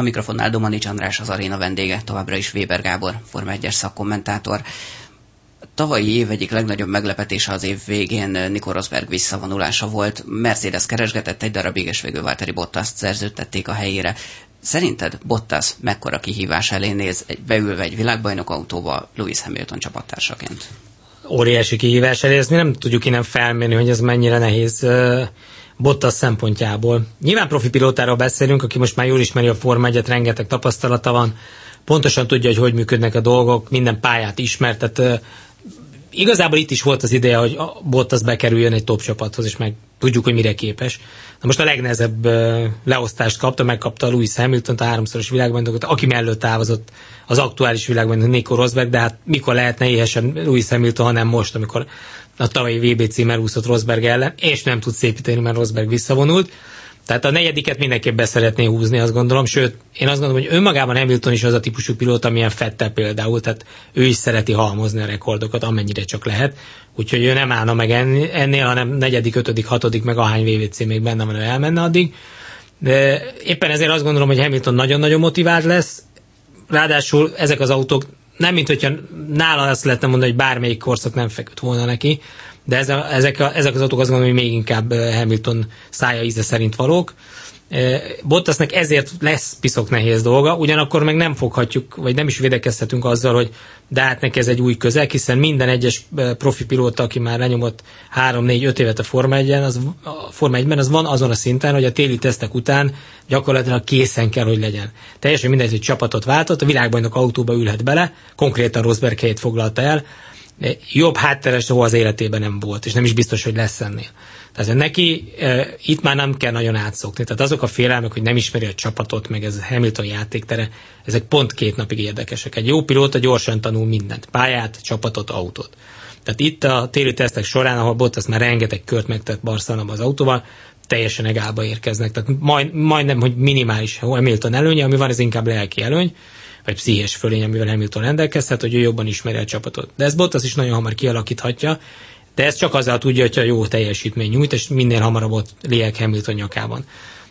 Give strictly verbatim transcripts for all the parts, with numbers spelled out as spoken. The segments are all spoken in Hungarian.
A mikrofonnál Domanics András, az aréna vendége, továbbra is Weber Gábor, Forma egyes szakkommentátor. Tavalyi év egyik legnagyobb meglepetése az év végén Nico Rosberg visszavonulása volt. Mercedes keresgetett egy darabig, és végül Valtteri Bottast szerződtették a helyére. Szerinted Bottas mekkora kihívás elé néz, egy, beülve egy világbajnok autóba Lewis Hamilton csapattársaként? Óriási kihívás elé, ezt mi nem tudjuk innen felmérni, hogy ez mennyire nehéz Bottas szempontjából. Nyilván profi pilótáról beszélünk, aki most már jól ismeri a Forma egyet, rengeteg tapasztalata van, pontosan tudja, hogy hogy működnek a dolgok, minden pályát ismer, tehát igazából itt is volt az ideje, hogy a Bottas bekerüljön egy top csapathoz, és meg tudjuk, hogy mire képes. Na most a legnehezebb uh, leosztást kapta, megkapta Lewis Hamilton, a háromszoros világbajnokot, aki mellett távozott az aktuális világbajnok Nico Rosberg, de hát mikor lehetne éhesen Lewis Hamilton, hanem most, amikor a tavalyi vé bé címmel úszott Rosberg ellen, és nem tud szépíteni, mert Rosberg visszavonult. Tehát a negyediket mindenképp be szeretné húzni, azt gondolom, sőt, én azt gondolom, hogy önmagában Hamilton is az a típusú pilóta, amilyen Vettel például, tehát ő is szereti halmozni a rekordokat, amennyire csak lehet, úgyhogy ő nem állna meg ennél, hanem negyedik, ötödik, hatodik, meg ahány vé bé cé még benne van, ő elmenne addig. De éppen ezért azt gondolom, hogy Hamilton nagyon-nagyon motivált lesz, ráadásul ezek az autók, nem mint hogyha nála azt lehetne mondani, hogy bármelyik korszak nem feküdt volna neki, de ez a, ezek, a, ezek az autók azt gondolom, hogy még inkább Hamilton szája íze szerint valók. Bottasnak ezért lesz piszok nehéz dolga, ugyanakkor meg nem foghatjuk, vagy nem is védekezhetünk azzal, hogy de hát neki ez egy új közel, hiszen minden egyes profi pilóta, aki már lenyomott három négy öt évet a Forma egyben, az, a Forma egyben, az van azon a szinten, hogy a téli tesztek után gyakorlatilag készen kell, hogy legyen. Teljesen mindegy, hogy csapatot váltott, a világbajnok autóba ülhet bele, konkrétan Rosberg helyét foglalta el, jobb hátteres soha az életében nem volt, és nem is biztos, hogy lesz ennél. Tehát neki e, itt már nem kell nagyon átszokni. Tehát azok a félelmek, hogy nem ismeri a csapatot, meg ez Hamilton játéktere, ezek pont két napig érdekesek. Egy jó pilóta gyorsan tanul mindent. Pályát, csapatot, autót. Tehát itt a téli tesztek során, ahol Bottas már rengeteg kört megtett Barcelonában az autóval, teljesen egálba érkeznek. Tehát majd, majdnem, hogy minimális Hamilton előnye, ami van, ez inkább lelki előny, vagy pszichés fölény, amivel Hamilton rendelkezhet, hogy ő jobban ismeri a csapatot. De ez Bottas is nagyon hamar kialakíthatja, de ez csak azzal tudja, hogyha jó teljesítmény nyújt, és minél hamarabb ott léhek Hamilton nyakában.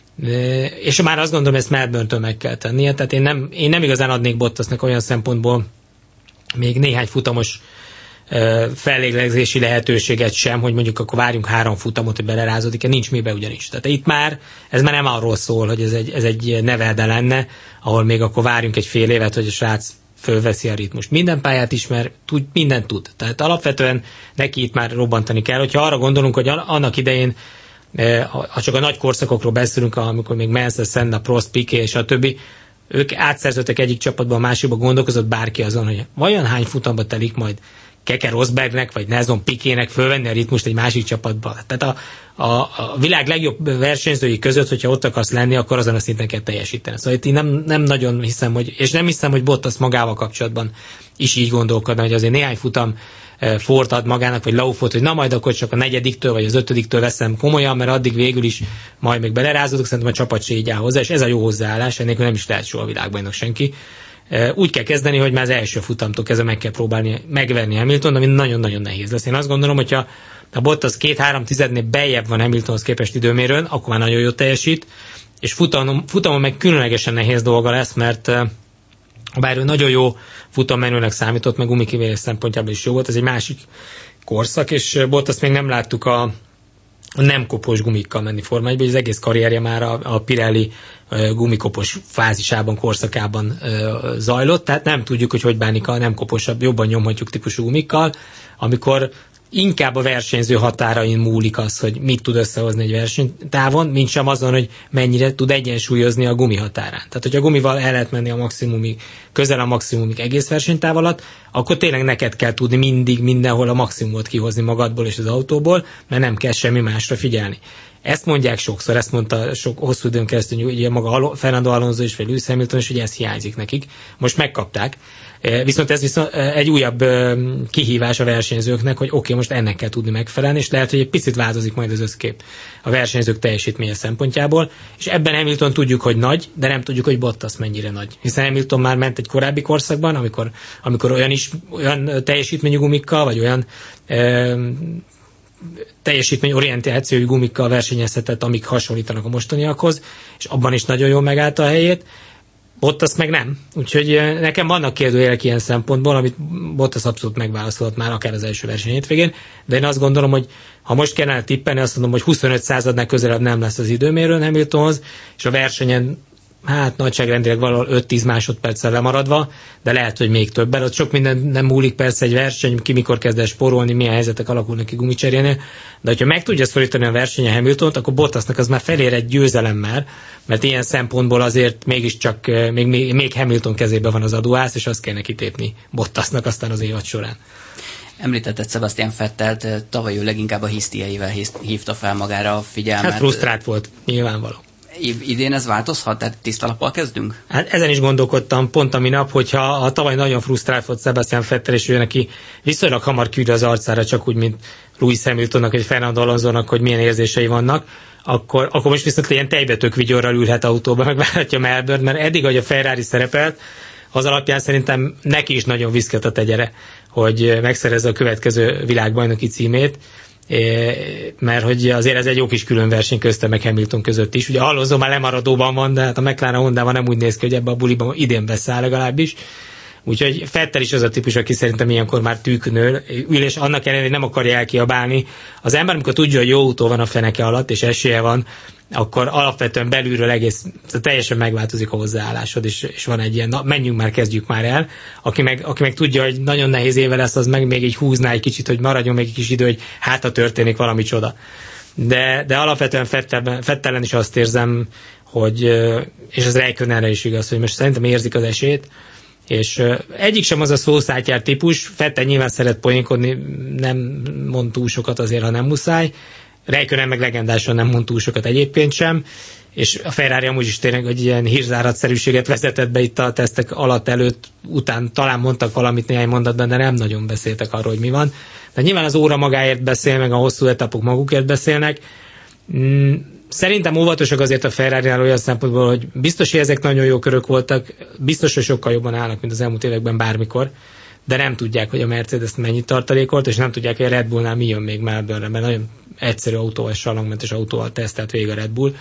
De, és már azt gondolom, ezt Melbourne-től meg kell tennie, tehát én nem, én nem igazán adnék Bottasnak olyan szempontból még néhány futamos fellélegzési lehetőséget sem, hogy mondjuk akkor várjunk három futamot, hogy belerázódik, nincs mibe ugyanis. Tehát itt már, ez már nem arról szól, hogy ez egy, ez egy nevelde lenne, ahol még akkor várjunk egy fél évet, hogy a srác fölveszi a ritmust. Minden pályát ismer, tud, mindent tud. Tehát alapvetően neki itt már robbantani kell. Hogyha arra gondolunk, hogy annak idején, ha csak a nagy korszakokról beszélünk, amikor még Mansell, Senna, Prost, Piquet és a többi, ők átszerződtek egyik csapatban, a másikba, gondolkozott bárki azon, hogy vajon hány futamba telik majd Keke Rosbergnek, vagy Nelson Piquének fölvenni a ritmust egy másik csapatba. Tehát a, a, a világ legjobb versenyzői között, hogyha ott akarsz lenni, akkor azon a szinten kell teljesíteni. Szóval itt én nem, nem nagyon hiszem, hogy, és nem hiszem, hogy Bottas magával kapcsolatban is így gondolkodna, hogy azért néhány futam Ford ad magának, vagy Laufot, hogy na majd akkor csak a negyediktől, vagy az ötödiktől veszem komolyan, mert addig végül is majd még belerázódok, szerintem a csapat se így áll hozzá, és ez a jó hozzáállás, ennél nem is lehet soha a világbajnok senki. Úgy kell kezdeni, hogy már az első futamtól kezdve meg kell próbálni megverni Hamilton, ami nagyon-nagyon nehéz lesz. Én azt gondolom, hogyha a Bottas két-három tizednél beljebb van Hamiltonhoz képest időmérőn, akkor már nagyon jó teljesít, és futamon, futamon meg különlegesen nehéz dolga lesz, mert bár ő nagyon jó futammenőnek számított, meg gumikivélés szempontjából is jó volt, ez egy másik korszak, és Bottas még nem láttuk a a nem kopos gumikkal menni Forma egyben, hogy az egész karrierje már a, a Pirelli uh, gumikopos fázisában, korszakában uh, zajlott, tehát nem tudjuk, hogy hogy bánik a nem koposabb, jobban nyomhatjuk típusú gumikkal, amikor inkább a versenyző határain múlik az, hogy mit tud összehozni egy versenytávon, mint sem azon, hogy mennyire tud egyensúlyozni a gumi határán. Tehát, hogy a gumival el lehet menni a maximumig, közel a maximumig egész versenytáv alatt, akkor tényleg neked kell tudni mindig, mindenhol a maximumot kihozni magadból és az autóból, mert nem kell semmi másra figyelni. Ezt mondják sokszor, ezt mondta sok hosszú időn keresztül, ugye maga Fernando Alonso is, vagy Lewis Hamilton is, hogy ez hiányzik nekik. Most megkapták. Viszont ez viszont egy újabb kihívás a versenyzőknek, hogy oké, okay, most ennek kell tudni megfelelni, és lehet, hogy egy picit változik majd az összkép a versenyzők teljesítménye szempontjából, és ebben Hamilton tudjuk, hogy nagy, de nem tudjuk, hogy Bottas mennyire nagy. Hiszen Hamilton már ment egy korábbi korszakban, amikor, amikor olyan is olyan teljesítményű gumikkal, vagy olyan e, teljesítményorientációi gumikkal versenyezhetett, amik hasonlítanak a mostaniakhoz, és abban is nagyon jól megállta a helyét. Bottas meg nem. Úgyhogy nekem vannak kérdőjelek ilyen szempontból, amit Bottas abszolút megválaszolt már akár az első verseny hétvégén, de én azt gondolom, hogy ha most kellene tippelni, azt mondom, hogy huszonöt századnál közelebb nem lesz az időmérőn Hamiltonhoz, és a versenyen hát nagyságrendileg valahol öt-tíz másodperccel lemaradva, de lehet, hogy még többen. Ott sok minden nem múlik persze egy verseny, ki mikor kezd el spórolni, milyen helyzetek alakulnak ki gumicserélnél, de hogyha meg tudja szorítani a versenyen Hamiltont, akkor Bottasnak az már felér egy győzelemmel, mert ilyen szempontból azért mégiscsak még, még, még Hamilton kezében van az adóász, és azt kell neki tépni Bottasnak aztán az évad során. Említetted Sebastian Vettelt, tavaly ő leginkább a hisztieivel hívta fel magára a figyelmet. Hát frusztrált volt, nyilvánvaló. Idén ez változhat? Tehát tiszta lappal kezdünk? Hát ezen is gondolkodtam pont a minap, hogyha a tavaly nagyon frusztrált volt Sebastian Vettel, és ő neki viszonylag hamar kiüt az arcára, csak úgy, mint Lewis Hamiltonnak, vagy Fernando Alonsónak, hogy milyen érzései vannak, akkor, akkor most viszont ilyen tejbetök vigyorral ülhet autóba, meg várhatja Melbourne, mert eddig, ahogy a Ferrari szerepelt, az alapján szerintem neki is nagyon viszket a tegyere, hogy megszerezze a következő világbajnoki címét, mert hogy azért ez egy jó kis külön verseny közte meg Hamilton között is. Ugye Alonso már lemaradóban van, de hát a McLaren Hondában nem úgy néz ki, hogy ebbe a buliban idén beszáll legalábbis. Úgyhogy Vettel is az a típus, aki szerintem ilyenkor már tűknől ül, és annak ellenére nem akarja elkiabálni. Az ember, amikor tudja, hogy jó autó van a feneke alatt, és esélye van, akkor alapvetően belülről egész teljesen megváltozik a hozzáállásod, és, és van egy ilyen, na, menjünk már, kezdjük már el. Aki meg, aki meg tudja, hogy nagyon nehéz éve lesz, az meg még így húzná egy kicsit, hogy maradjon még egy kis idő, hogy hát ha történik valami csoda. De, de alapvetően Vettelen is azt érzem, hogy, és ez Räikkönenre is igaz, hogy most szerintem érzik az esélyt, és egyik sem az a szószátyár típus, Vettel nyilván szeret poénkodni, nem mond túl sokat azért, ha nem muszáj, Räikkönen meg legendásan nem mond túl sokat egyébként sem, és a Ferrari amúgy is tényleg egy ilyen hírzáratszerűséget vezetett be itt a tesztek alatt, előtt, után talán mondtak valamit néhány mondatban, de nem nagyon beszéltek arról, hogy mi van. De nyilván az óra magáért beszél, meg a hosszú etapok magukért beszélnek. Szerintem óvatosak azért a Ferrari-nál olyan szempontból, hogy biztos, hogy ezek nagyon jó körök voltak, biztos, hogy sokkal jobban állnak, mint az elmúlt években bármikor, de nem tudják, hogy a Mercedes mennyit tartalékolt, és nem tudják, hogy a Red Bullnál mi jön még Melbourne-re, mert nagyon egyszerű autóval, salangmentes autóval tesztelt végig a Red Bull,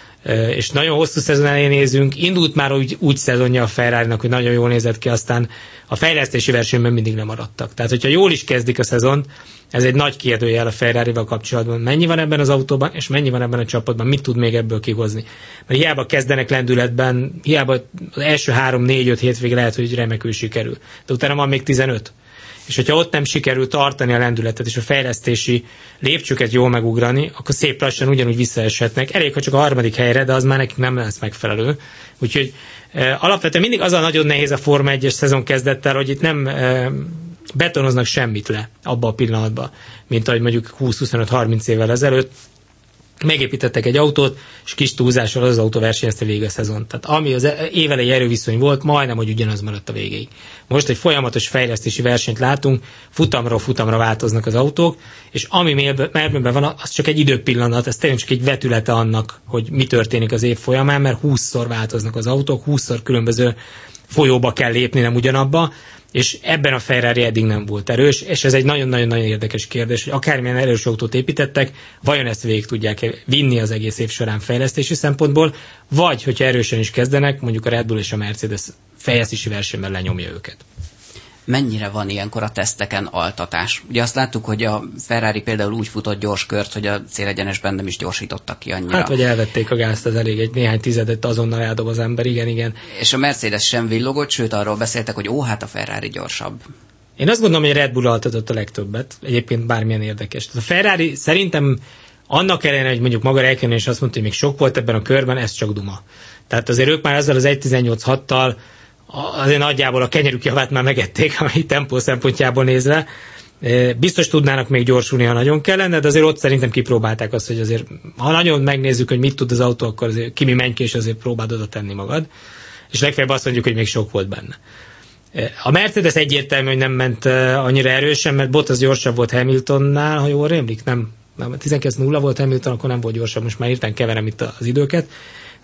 és nagyon hosszú szezon elé nézünk, indult már úgy, úgy szezonja a Ferrari-nak, hogy nagyon jól nézett ki, aztán a fejlesztési versenyben mindig lemaradtak. Tehát, hogyha jól is kezdik a szezont, ez egy nagy kérdőjel a Ferrari-val kapcsolatban. Mennyi van ebben az autóban, és mennyi van ebben a csapatban, mit tud még ebből kihozni. Mert hiába kezdenek lendületben, hiába az első három, négy, öt hétvég lehet, hogy remekül sikerül. De utána van még tizenöt. És hogyha ott nem sikerül tartani a lendületet és a fejlesztési lépcsőket jól megugrani, akkor szép lassan ugyanúgy visszaeshetnek. Elég, ha csak a harmadik helyre, de az már nekik nem lesz megfelelő. Úgyhogy e, alapvetően mindig az a nagyon nehéz a Forma egyes szezon kezdettel, hogy itt nem e, betonoznak semmit le abba a pillanatban, mint ahogy mondjuk húsz-huszonöt-harminc évvel ezelőtt. Megépítettek egy autót, és kis túlzással az, az autó versenyezte végig a szezon. Tehát ami az évelei erőviszony volt, majdnem, hogy ugyanaz maradt a végéig. Most egy folyamatos fejlesztési versenyt látunk, futamról futamra változnak az autók, és ami Melbourne-ben van, az csak egy időpillanat, ez tényleg csak egy vetülete annak, hogy mi történik az év folyamán, mert húszszor változnak az autók, húszszor különböző folyóba kell lépni, nem ugyanabba, és ebben a Ferrari eddig nem volt erős, és ez egy nagyon-nagyon-nagyon érdekes kérdés, hogy akármilyen erős autót építettek, vajon ezt végig tudják vinni az egész év során fejlesztési szempontból, vagy, hogyha erősen is kezdenek, mondjuk a Red Bull és a Mercedes fejlesztési versenyben lenyomja őket. Mennyire van ilyenkor a teszteken altatás? Ugye azt láttuk, hogy a Ferrari például úgy futott gyors kört, hogy a célegyenesben nem is gyorsítottak ki annyira. Hát, vagy elvették a gázt, az elég, egy néhány tizedet azonnal eldob az ember, igen, igen. És a Mercedes sem villogott, sőt arról beszéltek, hogy ó, hát a Ferrari gyorsabb. Én azt gondolom, hogy a Red Bull altatott a legtöbbet, egyébként bármilyen érdekes. A Ferrari szerintem annak ellenére, hogy mondjuk maga Räikkönen is azt mondta, hogy még sok volt ebben a körben, ez csak duma. Tehát azért ők már ezzel az egy tizennyolc hattal azért nagyjából a kenyerük javát már megették, ami tempó szempontjából nézve. Biztos tudnának még gyorsulni, ha nagyon kellene, de azért ott szerintem kipróbálták azt, hogy azért, ha nagyon megnézzük, hogy mit tud az autó, akkor azért kimi menj ki, és azért próbáld oda tenni magad. És legfeljebb azt mondjuk, hogy még sok volt benne. A Mercedes egyértelmű, hogy nem ment annyira erősen, mert Bottas gyorsabb volt Hamiltonnál, ha jól rémlik, nem, nem tizenkilenc nulla volt Hamilton, akkor nem volt gyorsabb, most már hirtelen keverem itt az időket.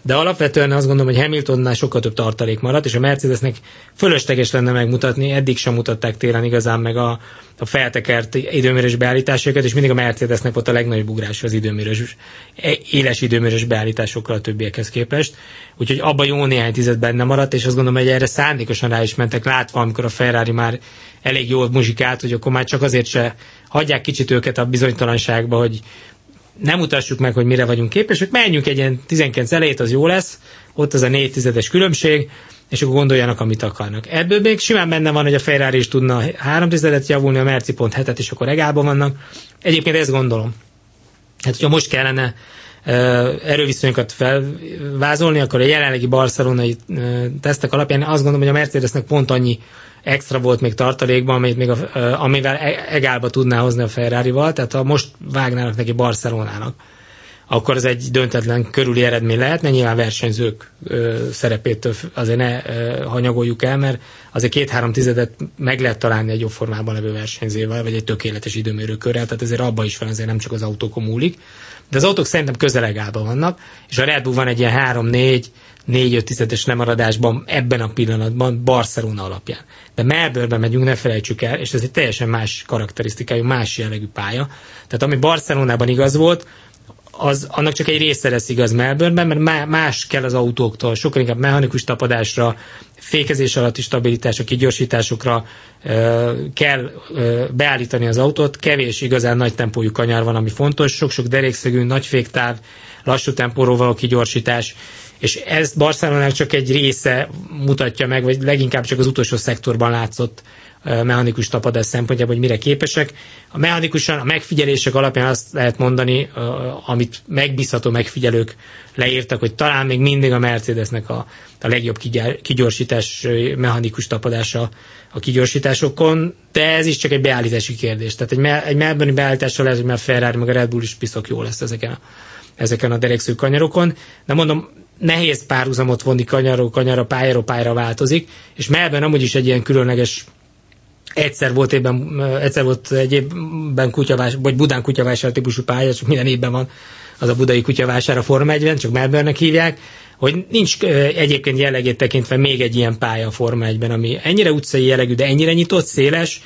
de alapvetően azt gondolom, hogy Hamiltonnál sokkal több tartalék maradt, és a Mercedesnek fölösleges lenne megmutatni, eddig sem mutatták télen igazán meg a, a feltekert időmérős beállításokat, és mindig a Mercedesnek volt a legnagyobb ugrás az időmérős, éles időmérős beállításokkal a többiekhez képest. Úgyhogy abban jó néhány tized benne maradt, és azt gondolom, hogy erre szándékosan rá is mentek, látva, amikor a Ferrari már elég jól muzsikált, hogy akkor már csak azért se hagyják kicsit őket a bizonytalanságba, hogy nem mutassuk meg, hogy mire vagyunk képesek, menjünk egy ilyen tizenkilenc elejét, az jó lesz, ott az a négy tizedes különbség, és akkor gondoljanak, amit akarnak. Ebből még simán benne van, hogy a Ferrari is tudna három tizedet javulni, a Merci pont hetet, és akkor egálban vannak. Egyébként ezt gondolom. Hát, hogyha most kellene uh, erőviszonyokat felvázolni, akkor a jelenlegi barcelonai uh, tesztek alapján azt gondolom, hogy a Mercedesnek pont annyi extra volt még tartalékban, amit még a, amivel egálba tudná hozni a Ferrarival, tehát ha most vágnának neki Barcelonának, akkor ez egy döntetlen körüli eredmény lehetne, nyilván versenyzők ö, szerepét azért ne ö, hanyagoljuk el, mert azért két-három tizedet meg lehet találni egy jobb formában levő versenyzővel, vagy egy tökéletes időmérőkörrel, tehát ezért abban is van, azért nem csak az autókon múlik, de az autók szerintem közel egálban vannak, és a Red Bull van egy ilyen három-négy négy-öt tizedes lemaradásban ebben a pillanatban Barcelona alapján. De Melbourne-ben megyünk, ne felejtsük el, és ez egy teljesen más karakterisztikájú, más jellegű pálya. Tehát ami Barcelonában igaz volt, az, annak csak egy része lesz igaz Melbourne-ben, mert más kell az autóktól, sokkal inkább mechanikus tapadásra, fékezés alatti stabilitásra, kigyorsításokra ö, kell ö, beállítani az autót, kevés igazán nagy tempójú kanyar van, ami fontos, sok-sok derékszögű, nagy féktáv, lassú tempóról való kigyorsítás, és ez Barcelonának csak egy része mutatja meg, vagy leginkább csak az utolsó szektorban látszott mechanikus tapadás szempontjából, hogy mire képesek. A mechanikusan, a megfigyelések alapján azt lehet mondani, amit megbízható megfigyelők leírtak, hogy talán még mindig a Mercedesnek a, a legjobb kigyorsítás, mechanikus tapadása a kigyorsításokon, de ez is csak egy beállítási kérdés. Tehát egy, egy Melbourne-i beállításra lehet, hogy már a Ferrari meg a Red Bull is piszok jó lesz ezeken a, ezeken a derékszögű kanyarokon. De mondom, nehéz párhuzamot vonni kanyarról kanyarra, pályáról pályára változik, és Melbourne amúgy is egy ilyen különleges Egyszer volt évben, egyszer volt egy évben kutyavásár, vagy Budán kutyavásár típusú pálya, csak minden évben van az a budai kutyavásár a Forma egyben, csak Melbourne-nek hívják, hogy nincs egyébként jellegét tekintve még egy ilyen pálya a Forma egyben, ami ennyire utcai jellegű, de ennyire nyitott, széles,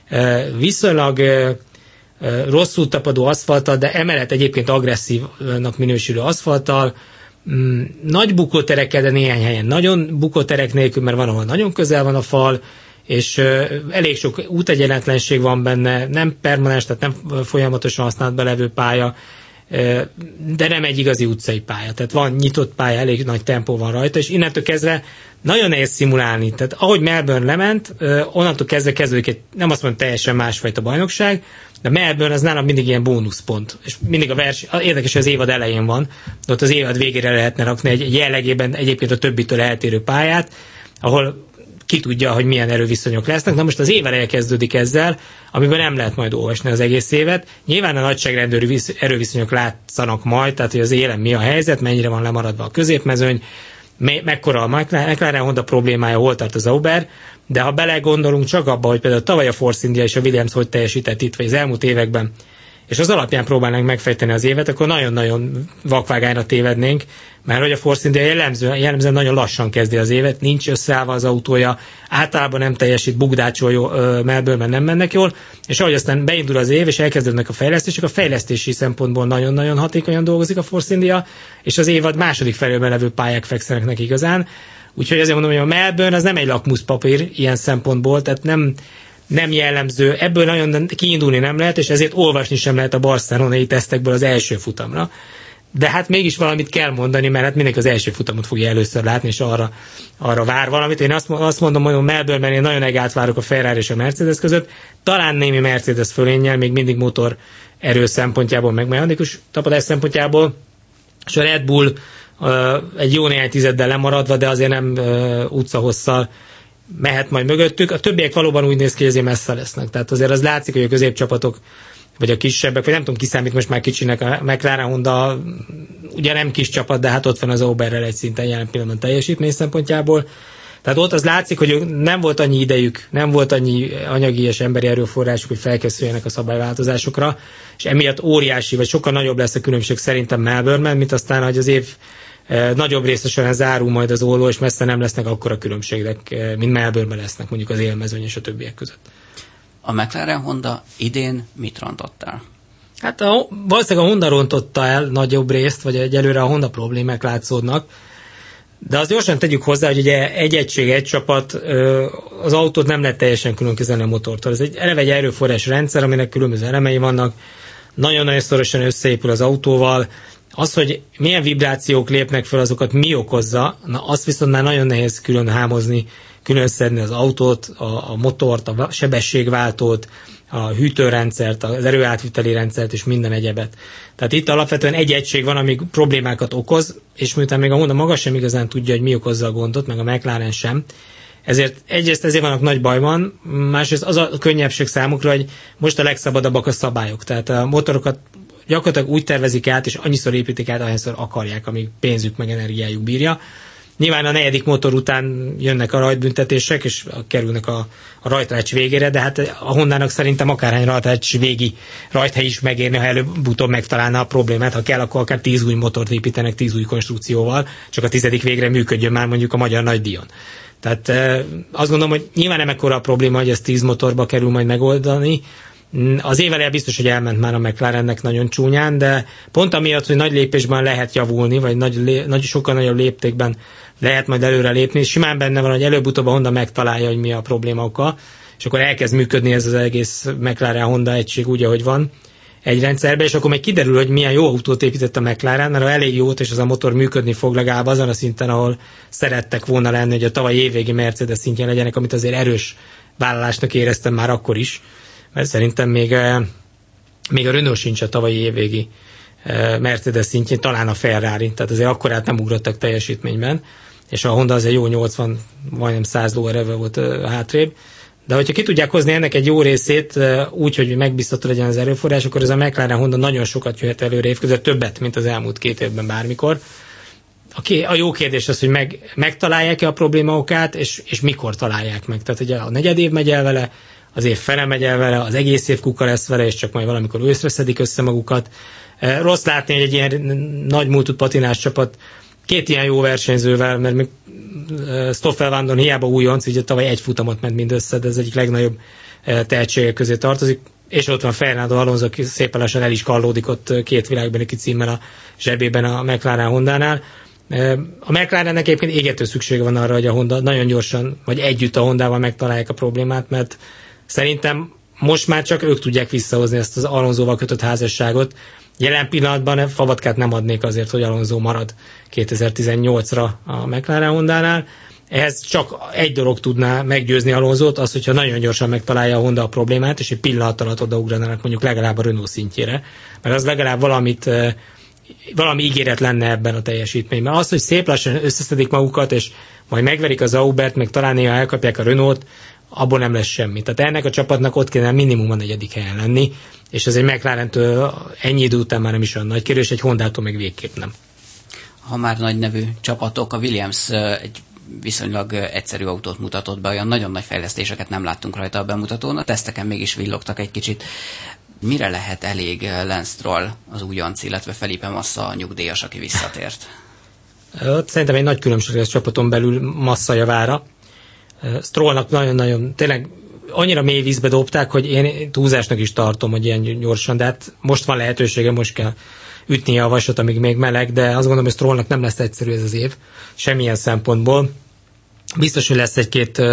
viszonylag rosszul tapadó aszfalttal, de emellett egyébként agresszívnak minősülő aszfalttal, nagy bukóterekkel, de néhány helyen nagyon bukóterek nélkül, mert van, ahol nagyon közel van a fal, és uh, elég sok útegyenetlenség van benne, nem permanens, tehát nem folyamatosan használt belevő pálya, uh, de nem egy igazi utcai pálya. Tehát van nyitott pálya, elég nagy tempó van rajta, és innentől kezdve nagyon nehéz szimulálni. Tehát ahogy Melbourne lement, uh, onnantól kezdve kezdődik egy, nem azt mondom, teljesen másfajta bajnokság, de Melbourne az nálam mindig ilyen bónuszpont. És mindig a verseny, érdekes, hogy az évad elején van, de ott az évad végére lehetne rakni egy jellegében egyébként a többitől eltérő pályát, ahol ki tudja, hogy milyen erőviszonyok lesznek. Na most az év eleje kezdődik ezzel, amiben nem lehet majd olvasni az egész évet. Nyilván a nagyságrendű erőviszonyok látszanak majd, tehát hogy az élen mi a helyzet, mennyire van lemaradva a középmezőny, me- mekkora a McLaren Honda problémája, hol tart az Sauber, de ha belegondolunk csak abba, hogy például tavaly a Force India és a Williams hogy teljesített itt, vagy az elmúlt években, és az alapján próbálnánk megfejteni az évet, akkor nagyon-nagyon vakvágányra tévednénk, mert hogy a Force India jellemzően, jellemzően nagyon lassan kezdi az évet, nincs összeállva az autója, általában nem teljesít, bugdácsol jó, Melbourne-ben nem mennek jól, és ahogy aztán beindul az év, és elkezdődnek a fejlesztések, a fejlesztési szempontból nagyon-nagyon hatékonyan dolgozik a Force India, és az évad második felében levő pályák fekszenek neki igazán. Úgyhogy azért mondom, hogy a Melbourne az nem egy lakmuszpapír ilyen szempontból, tehát nem nem jellemző, ebből nagyon kiindulni nem lehet, és ezért olvasni sem lehet a barcelonai tesztekből az első futamra. De hát mégis valamit kell mondani, mert hát mindenki az első futamot fogja először látni, és arra, arra vár valamit. Én azt, azt mondom, hogy a Melbourne-ben én nagyon egált várok a Ferrari és a Mercedes között, talán némi Mercedes fölénnyel, még mindig motor erő szempontjából, meg mechanikus tapadás szempontjából, és a Red Bull uh, egy jó néhány tizeddel lemaradva, de azért nem uh, utcahosszal mehet majd mögöttük. A többiek valóban úgy néz ki, hogy azért messze lesznek. Tehát azért az látszik, hogy a középcsapatok, vagy a kisebbek, vagy nem tudom, ki számít most már kicsinek, a McLaren Honda ugye nem kis csapat, de hát ott van az Sauberrel egy szinten jelen pillanatban teljesítmény szempontjából. Tehát ott az látszik, hogy nem volt annyi idejük, nem volt annyi anyagi és emberi erőforrásuk, hogy felkészüljenek a szabályváltozásokra, és emiatt óriási, vagy sokkal nagyobb lesz a különbség szerintem Melbourne-ben, mint aztán, hogy az év nagyobb részesen zárul majd az olló, és messze nem lesznek akkora különbségek, mint Melbourne-ben lesznek mondjuk az élmezőny és a többiek között. A McLaren Honda idén mit rontott el? Hát a, valószínűleg a Honda rontotta el nagyobb részt, vagy egyelőre a Honda problémák látszódnak, de azt gyorsan tegyük hozzá, hogy ugye egy egység, egy csapat, az autót nem lehet teljesen külön kezelni a motortól. Ez egy eleve egy erőforrás rendszer, aminek különböző elemei vannak, nagyon-nagyon szorosan összeépül az autóval. Az, hogy milyen vibrációk lépnek fel, azokat mi okozza, na azt viszont már nagyon nehéz külön hámozni, külön szedni az autót, a, a motort, a sebességváltót, a hűtőrendszert, az erőátviteli rendszert és minden egyebet. Tehát itt alapvetően egy egység van, ami problémákat okoz, és miután még a Honda maga sem igazán tudja, hogy mi okozza a gondot, meg a McLaren sem. Ezért egyrészt ezért vannak nagy bajban, másrészt az a könnyebbség számukra, hogy most a legszabadabbak a szabályok. Tehát a motorokat gyakorlatilag úgy tervezik át, és annyiszor építik át, ahányszor akarják, amíg pénzük meg energiájuk bírja. Nyilván a negyedik motor után jönnek a rajtbüntetések, és kerülnek a, a rajtrács végére, de hát a Hondának szerintem akárhány rajtrács végi rajthely is megérni, ha előbb-utóbb megtalálna a problémát. Ha kell, akkor akár tíz új motort építenek tíz új konstrukcióval, csak a tizedik végre működjön már mondjuk a magyar nagydíjon. Tehát azt gondolom, hogy nyilván nem ekkora a probléma, hogy ez tíz motorba kerül majd megoldani. Az év elején biztos, hogy elment már a McLarennek nagyon csúnyán, de pont amiatt, hogy nagy lépésben lehet javulni, vagy nagy, nagy, sokkal nagyobb léptékben lehet majd előre lépni, és simán benne van, hogy előbb-utóbb a Honda megtalálja, hogy mi a probléma oka, és akkor elkezd működni ez az egész McLaren Honda egység úgy, ahogy van egy rendszerben, és akkor meg kiderül, hogy milyen jó autót épített a McLaren, mert ha elég jót, és az a motor működni fog legalább azon a szinten, ahol szerettek volna lenni, hogy a tavalyi évvégi Mercedes szintjén legyenek, amit azért erős vállalásnak éreztem már akkor is, mert szerintem még, még a Renault sincs a tavalyi évvégi Mercedes szintjén, talán a Ferrari, tehát azért akkorát nem ugrottak teljesítményben, és a Honda azért jó nyolcvan, majdnem száz lóerővel volt hátrébb. De hogyha ki tudják hozni ennek egy jó részét úgy, hogy megbízható legyen az erőforrás, akkor ez a McLaren Honda nagyon sokat jöhet előre évközött, többet, mint az elmúlt két évben bármikor. A, ké, a jó kérdés az, hogy meg, megtalálják-e a probléma okát, és, és mikor találják meg. Tehát ugye a negyed év megy el vele, az év fele megy el vele, az egész év kuka lesz vele, és csak majd valamikor őszre szedik össze magukat. Rossz látni, hogy egy ilyen nagy múltú patinás csapat két ilyen jó versenyzővel, mert még Stoffel Vandoorne hiába újonc, ugye tavaly egy futamot ment mindössze, de ez egyik legnagyobb tehetségek közé tartozik, és ott van Fernando Alonso, aki szépen lassan el is kallódik ott két világbajnoki címmel a zsebében a McLaren Hondánál. A McLarennek egyébként égető szüksége van arra, hogy a Honda nagyon gyorsan, vagy együtt a Hondával megtalálják a problémát, mert szerintem most már csak ők tudják visszahozni ezt az Alonsoval kötött házasságot. Jelen pillanatban Favatkát nem adnék azért, hogy Alonso marad kétezer-tizennyolcra a McLaren Hondánál. Ehhez csak egy dolog tudná meggyőzni Alonsót, az, hogyha nagyon gyorsan megtalálja a Honda a problémát, és egy pillanat alatt odaugranának mondjuk legalább a Renault szintjére, mert az legalább valamit, valami ígéret lenne ebben a teljesítményben. Az, hogy szép lassan összeszedik magukat, és majd megverik az Aubert, meg talán néha elkapják a Renault, abból nem lesz semmi. Tehát ennek a csapatnak ott kéne minimum a negyedik helyen lenni, és ez egy McLarentől ennyi idő után már nem is olyan nagy kérdés, egy Hondától meg végképp nem. Ha már nagy nevű csapatok, a Williams egy viszonylag egyszerű autót mutatott be, olyan nagyon nagy fejlesztéseket nem láttunk rajta a bemutatón, a teszteken mégis villogtak egy kicsit. Mire lehet elég Lance Stroll, az újonc, illetve Felipe Massa a nyugdíjas, aki visszatért? Szerintem egy nagy különbség lesz csapaton belül Massa javára. Strollnak nagyon-nagyon, tényleg annyira mély vízbe dobták, hogy én túlzásnak is tartom, hogy ilyen gyorsan, de hát most van lehetősége, most kell ütnie a vasat, amíg még meleg, de azt gondolom, hogy Strollnak nem lesz egyszerű ez az év, semmilyen szempontból. Biztos, hogy lesz egy-két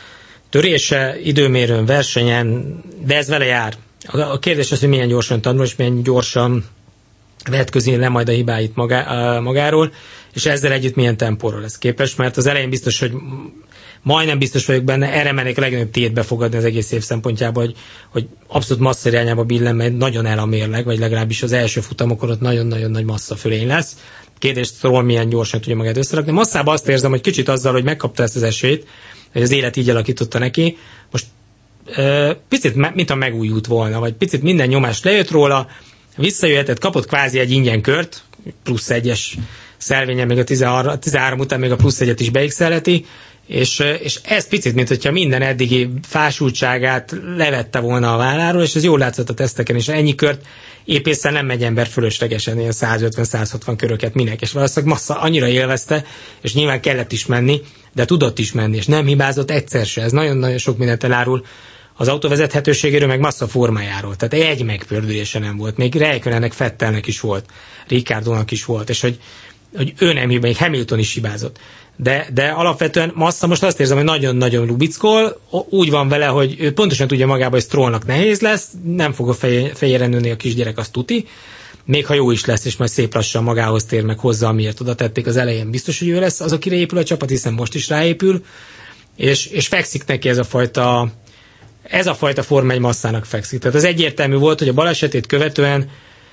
törése, időmérőn, versenyen, de ez vele jár. A kérdés az, hogy milyen gyorsan tanul, és milyen gyorsan vetközi le majd a hibáit magá, magáról, és ezzel együtt milyen tempóról lesz képes, mert az elején biztos, hogy majdnem biztos vagyok benne, erre mennék a legnagyobb tét befogadni az egész év szempontjából, hogy, hogy abszolút massza irányába billen, mert nagyon el a mérleg, vagy legalábbis az első futamokon ott nagyon-nagyon nagy massza fölény lesz. Kérdést Stroll milyen gyorsan tudja magát összerakni. Masszában azt érzem, hogy kicsit azzal, hogy megkapta ezt az esélyt, hogy az élet így alakította neki, most ö, picit, mintha megújult volna, vagy picit minden nyomás lejött róla, visszajöhetett, kapott kvázi egy ingyen kört, plusz egyes szelvényen, még a tizenhárom után még a plusz egyet is beixelheti, és, és ez picit, mint hogyha minden eddigi fásultságát levette volna a válláról, és ez jól látszott a teszteken is. Ennyi kört épészen nem megy ember fölöslegesen ilyen százötven-százhatvan köröket minek, és valószínűleg Massa annyira élvezte, és nyilván kellett is menni, de tudott is menni, és nem hibázott egyszer se. Ez nagyon-nagyon sok mindent elárul az autóvezethetőségéről, meg Massa formájáról. Tehát egy megpördülése nem volt. Még Räikkönennek, Vettelnek is volt, Ricciardónak is volt, és hogy, hogy ő nem hibázott, még Hamilton is hibázott. De, de alapvetően Massa most azt érzem, hogy nagyon-nagyon lubickol, úgy van vele, hogy ő pontosan tudja magában, hogy Strollnak nehéz lesz, nem fog a fej, fejére nőni a kisgyerek, azt tuti, még ha jó is lesz, és majd szép lassan magához tér meg hozzá, amiért oda tették az elején, biztos, hogy ő lesz az, akire épül a csapat, hiszen most is ráépül, és, és fekszik neki ez a fajta ez a fajta Forma egy Massának fekszik. Tehát az egyértelmű volt, hogy a balesetét követően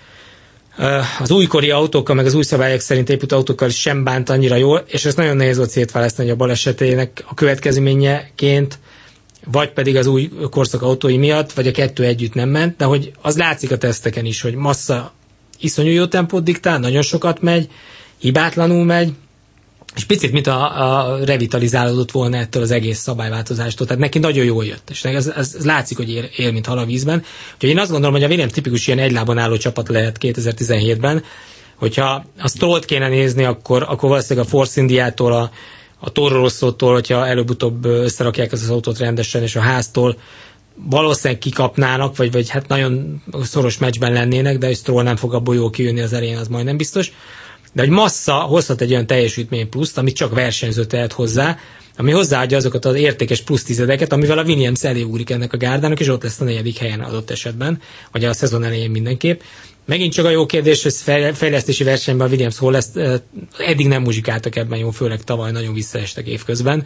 az újkori autókkal, meg az új szabályok szerint épült autókkal sem bánt annyira jól, és ez nagyon nehéz volt szétválasztani, hogy a balesetének a következményeként, vagy pedig az új korszak autói miatt, vagy a kettő együtt nem ment, de hogy az látszik a teszteken is, hogy Massa iszonyú jó tempót diktál, nagyon sokat megy, hibátlanul megy, és picit, mint a, a revitalizálódott volna ettől az egész szabályváltozástól. Tehát neki nagyon jól jött, és ez, ez, ez látszik, hogy él, él, mint hal a vízben. Úgyhogy én azt gondolom, hogy a Williams tipikus ilyen egylábon álló csapat lehet kétezer-tizenhétben, hogyha a Strollt kéne nézni, akkor, akkor valószínűleg a Force Indiától, a, a Toro Rosszótól, hogyha előbb-utóbb összerakják az autót rendesen, és a háztól valószínűleg kikapnának, vagy, vagy hát nagyon szoros meccsben lennének, de Stroll nem fog abból jól kijönni az elején, az majdnem biztos. De hogy Massa hozhat egy olyan teljesítmény pluszt, amit csak versenyző tehet hozzá, ami hozzáadja azokat az értékes plusz tizedeket, amivel a Williams elé ugrik ennek a gárdának, és ott lesz a negyedik helyen adott esetben, vagy a szezon elején mindenképp. Megint csak a jó kérdés, hogy fejlesztési versenyben a Williams hol lesz, eddig nem muzsikáltak ebben jó, főleg tavaly nagyon visszaestek évközben,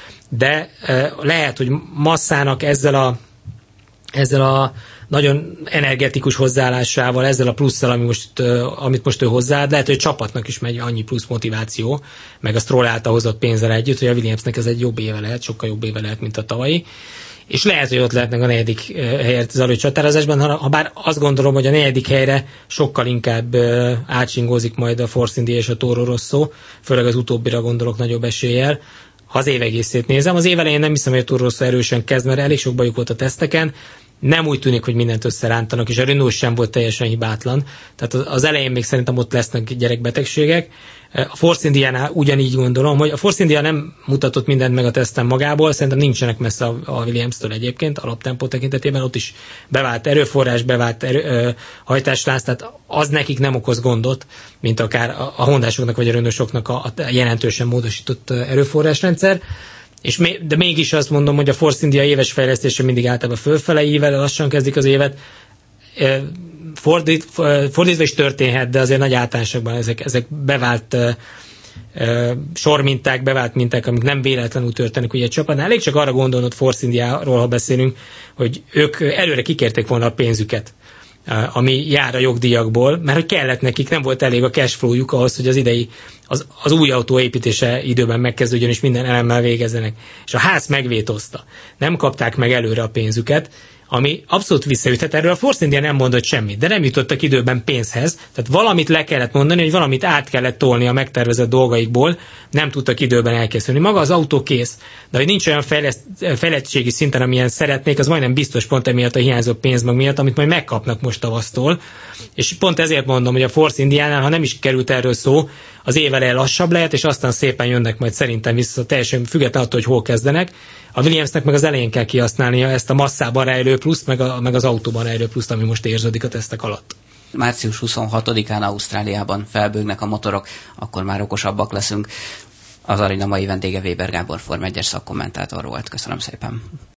de lehet, hogy Massának ezzel a ezzel a nagyon energetikus hozzáállásával, ezzel a plusszal, ami most, amit most ő hozzáad, lehet, hogy a csapatnak is megy annyi plusz motiváció, meg a Stroll által hozott pénzzel együtt, hogy a Williamsnek ez egy jobb éve lehet, sokkal jobb éve lehet, mint a tavalyi. És lehet, hogy ott lehetnek a negyedik helyet az előcsatározásban, ha, ha bár azt gondolom, hogy a negyedik helyre sokkal inkább átsingózik majd a Force India és a Toro Rosso, főleg az utóbbira gondolok nagyobb eséllyel. Ha az év egészét nézem, az év elején nem hiszem, hogy a Toro Rosso erősen kezd, mert elég sok bajuk volt a teszteken, nem úgy tűnik, hogy mindent összerántanak, és a Renault sem volt teljesen hibátlan. Tehát az elején még szerintem ott lesznek gyerekbetegségek. A Force Indiánál ugyanígy gondolom, hogy a Force India nem mutatott mindent meg a teszten magából, szerintem nincsenek messze a Williams-től egyébként, alaptempó tekintetében, ott is bevált erőforrás, bevált erő, ö, hajtáslánc, tehát az nekik nem okoz gondot, mint akár a, a Hondásoknak vagy a Renault-soknak a, a jelentősen módosított erőforrásrendszer. És még, de mégis azt mondom, hogy a Force India éves fejlesztése mindig általában fölfele ível, lassan kezdik az évet. Fordít, fordítva is történhet, de azért nagy általánosságban ezek, ezek bevált uh, sorminták, bevált minták, amik nem véletlenül történnek ugye egy csapatnál. Elég csak arra gondolnod Force Indiáról, ha beszélünk, hogy ők előre kikérték volna a pénzüket, uh, ami jár a jogdíjakból, mert hogy kellett nekik, nem volt elég a cashflowjuk ahhoz, hogy az idei az, az új autó építése időben megkezdődjön, és minden elemmel végezzenek. És a ház megvétózta. Nem kapták meg előre a pénzüket, ami abszolút visszaüthet. Erről a Force India nem mondott semmit, de nem jutottak időben pénzhez, tehát valamit le kellett mondani, hogy valamit át kellett tolni a megtervezett dolgaikból, nem tudtak időben elkészülni. Maga az autó kész, de hogy nincs olyan fejlettségi szinten, amilyen szeretnék, az majdnem biztos pont emiatt a hiányzó pénzmag miatt, amit majd megkapnak most tavasztól. És pont ezért mondom, hogy a Force Indiánál, ha nem is került erről szó, az év eleje lassabb lehet, és aztán szépen jönnek majd szerintem vissza, teljesen független attól, hogy hol kezdenek. A Williamsnek meg az elején kell kihasználnia ezt a masszában rejlő pluszt, meg, a, meg az autóban rejlő pluszt, ami most érződik a tesztek alatt. március huszonhatodikán Ausztráliában felbőgnek a motorok, akkor már okosabbak leszünk. Az aréna mai vendége Weber Gábor Forma egyes szakkommentátor volt. Köszönöm szépen.